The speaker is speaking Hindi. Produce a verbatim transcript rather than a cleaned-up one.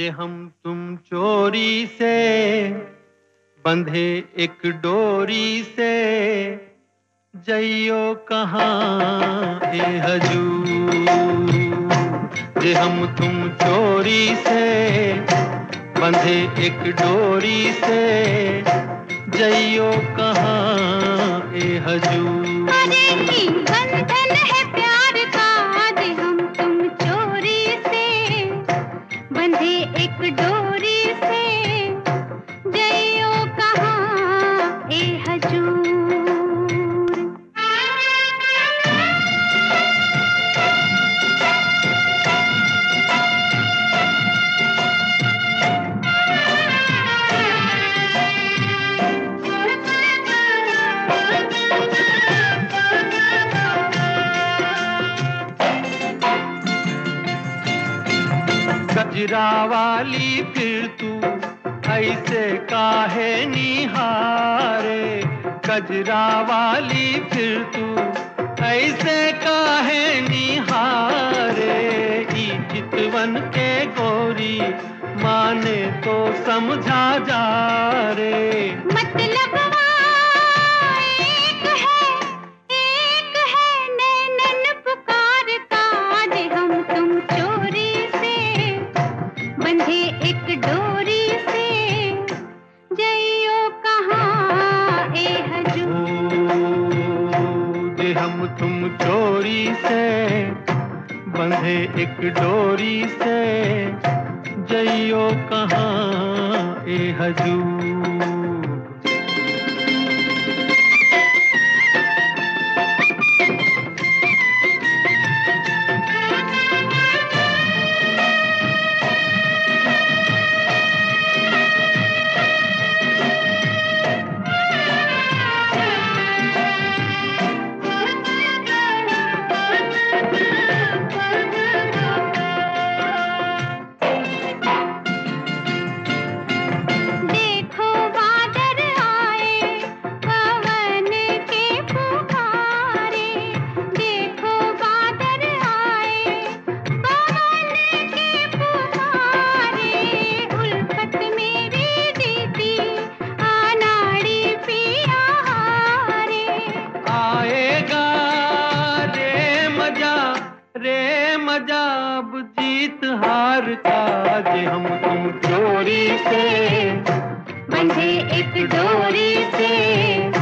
जे हम तुम चोरी से बंधे एक डोरी से, जइयो कहाँ ए हजूर। जे हम तुम चोरी से बंधे एक डोरी से, जइयो कहाँ ए हजूर। अरे की बंधन है प्यार का, जे हम तुम चोरी से बंधे एक डोरी से, जइयो कहाँ ए हजूर। गजरा वाली फिर तू ऐसे काहे निहारे, गजरा वाली फिर तू ऐसे काहे निहारे। ई चितवन के गोरी माने तो समझा जा रे, मतलब एक है, एक है नैनन पुकार का, जे हम तुम चोरी से बंधे एक डोरी से, जइयो कहाँ ए हजूर। जे हम तुम चोरी से बंधे एक डोरी से, जइयो कहाँ ए हजूर। रे मजा अब जीत हार का, जे हम तुम चोरी से बंधे एक डोरी से,